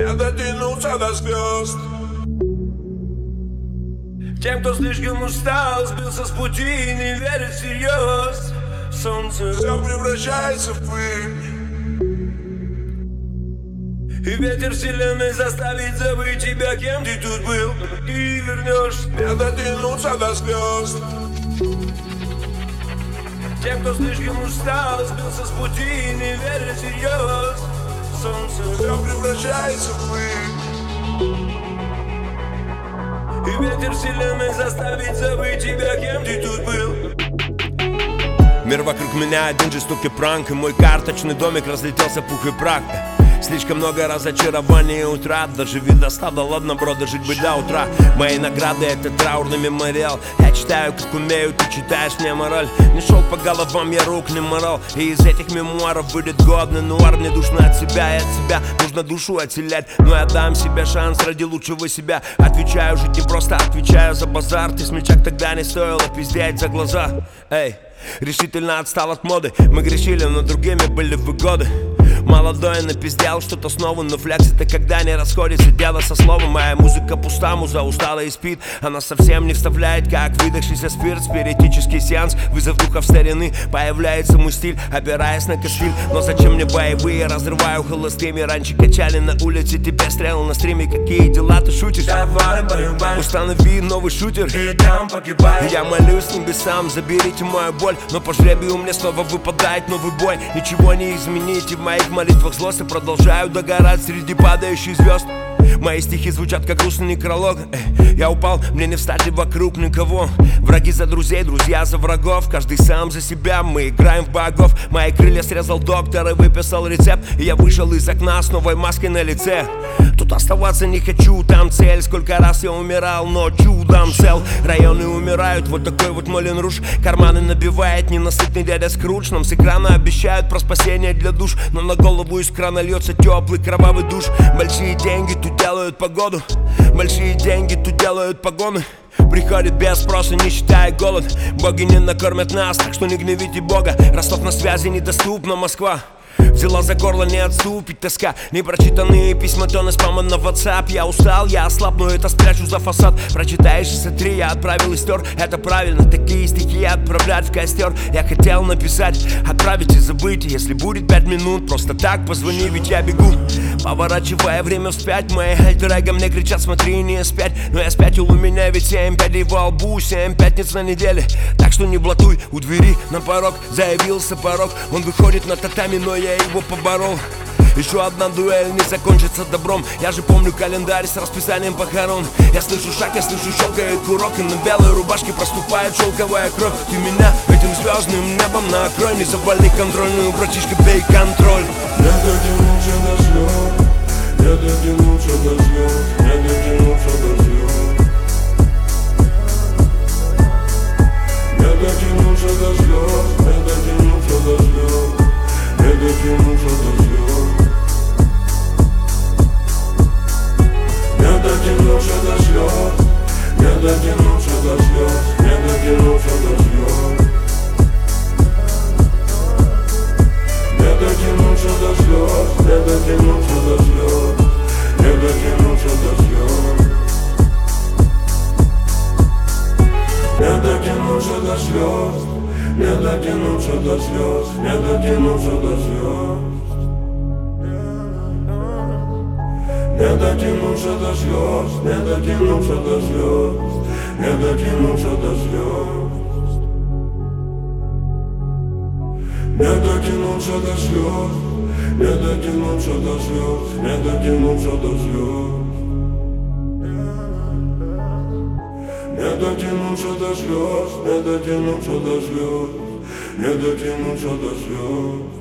не дотянуться до звезд. Тем, кто слишком устал, сбился с пути и не верит всерьез. Солнце все превращается в пыль, и ветер вселенной заставит забыть тебя, кем ты тут был. Ты вернешься, не дотянуться до звезд. Тем, кто слишком устал, сбился с пути и не верит всерьез. Солнце все превращается в пыль, и ветер вселенной заставит забыть тебя, кем ты тут был. Мир вокруг меня один жестокий пранк, и мой карточный домик разлетелся пух и прах. Слишком много разочарований и утрат. Доживи до 100, да ладно, бро, дожить бы до утра. Мои награды — это траурный мемориал. Я читаю, как умею, ты читаешь мне мораль. Не шел по головам, я рук не морал. И из этих мемуаров будет годный нуар. Мне душно от себя и от себя нужно душу отселять. Но я дам себе шанс ради лучшего себя. Отвечаю, жить не просто, отвечаю за базар. Ты смельчак, тогда не стоило пиздеть за глаза. Эй, решительно отстал от моды. Мы грешили, но другими были выгоды. Молодой напиздел что-то снова, но флекс это когда не расходится дело со словом. Моя музыка пуста, муза устала и спит. Она совсем не вставляет, как выдохшийся спирт. Спиритический сеанс, вызов духов старины. Появляется мой стиль, опираясь на костыль. Но зачем мне боевые, разрываю холостыми. Раньше качали на улице, тебе стрелы на стриме. Какие дела, ты шутишь? Давай, баю-бай, установи новый шутер. и там погибай. Я молюсь небесам, заберите мою боль. Но по жребию мне снова выпадает новый бой. Ничего не измените в моих молитвах злости, продолжаю догорать среди падающих звезд. Мои стихи звучат как грустный некролог. Я упал, мне не встать и вокруг никого. Враги за друзей, друзья за врагов. Каждый сам за себя, мы играем в богов. Мои крылья срезал доктор и выписал рецепт. И я вышел из окна с новой маской на лице. Тут оставаться не хочу, там цель. Сколько раз я умирал, но чудом цел. Районы умирают, вот такой вот Молин Руж. Карманы набивает ненасытный дядя Скрудж. Нам с экрана обещают про спасение для душ, но на голову из крана льется теплый кровавый душ. Большие деньги тут делают погоду, большие деньги тут делают погоны. Приходит без спроса, не считая голод. Боги не накормят нас, так что не гневите Бога. Ростов на связи, недоступна Москва. Взяла за горло, не отступить тоска. Непрочитанные письма, тонны спама на WhatsApp. Я устал, я ослаб, но это спрячу за фасад. Прочитаешь смотри, я отправил и стер. Это правильно, такие стихи отправлять в костер. Я хотел написать, отправить и забыть. Если будет 5 минут, просто так позвони, ведь я бегу. Поворачивая время вспять, мои альтер-эго мне кричат, смотри, не спять. Но я спятил, у меня ведь 7 пядей во лбу, 7 пятниц на неделе. Так что не блатуй, у двери на порог заявился порог. Он выходит на татами, но я его поборол. Еще одна дуэль не закончится добром. Я же помню календарь с расписанием похорон. Я слышу шаг, я слышу щелкает курок. И на белой рубашке проступает шелковая кровь. Ты меня этим звездным небом накрой. Не завали контрольную, братишка, бей контроль. Не дотянуться до звезд, не дотянуться до звезд, не дотянуться до звезд. Не дотянуться до звезд, не дотянуться до звезд, не дотянуться до звезд. Не дотянуться до звезд, не дотянуться до звезд, не дотянуться до звезд. Не дотянуться до звезд, не дотянуться до звезд, не дотянуться до звезд. Не дотянуться до звезд, не дотянуться до звезд, не дотянуться до звезд. Не дотянуться до звезд, не дотянуться до звезд, не дотянуться до звезд. Не дотянуться до звезд, не дотянуться до звезд, не дотянуться до звезд. Не дотянуться до звезд, не дотянуться до звезд, не дотянуться до звезд.